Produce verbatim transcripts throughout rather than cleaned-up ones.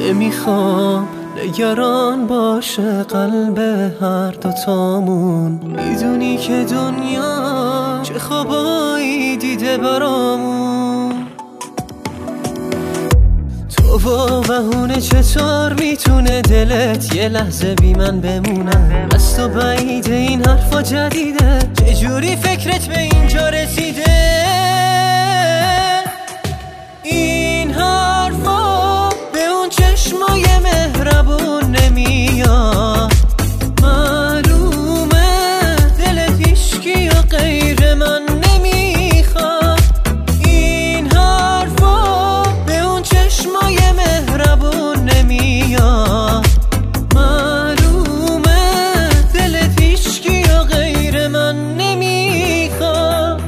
نمیخوام نگران باشه قلب هر دوتامون. میدونی که دنیا چه خوابایی دیده برامون. تو با بهونه چطور میتونه دلت یه لحظه بی من بمونه؟ از تو بعیده این حرفا جدیده، چجوری فکرت به اینجا رسیده؟ این حرفا به اون چشمای مهربون نمیاد. معلومه دلت هیچکی یا غیر من نمیخواد. این حرفا به اون چشمای مهربون نمیاد. معلومه دلت هیچکی یا غیر من نمیخواد.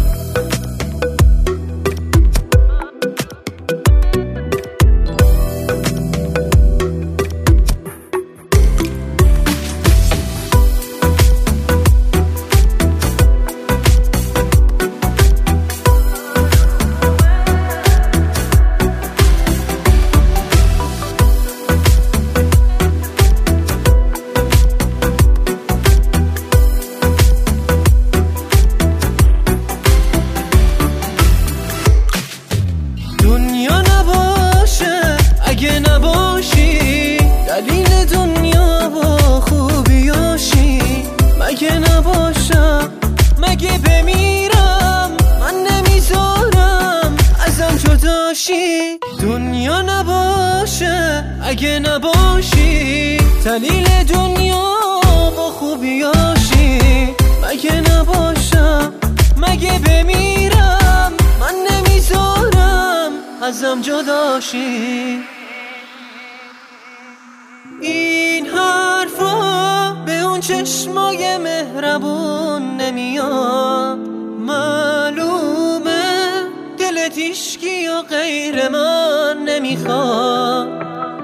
دنیا نباشه اگه نباشی، دلیل دنیا با خوبیاشی. مگه نباشم مگه بمیرم، من نمیذارم ازم جداشی. دنیا نباشه اگه نباشی، دلیل دنیا با خوبیاشی. مگه نباشم مگه بمیرم، من نمیذارم ازم جداشی. این حرفا به اون چشمای مهربون نمیاد. معلومه دلت هیچکی یا غیر من نمیخواد.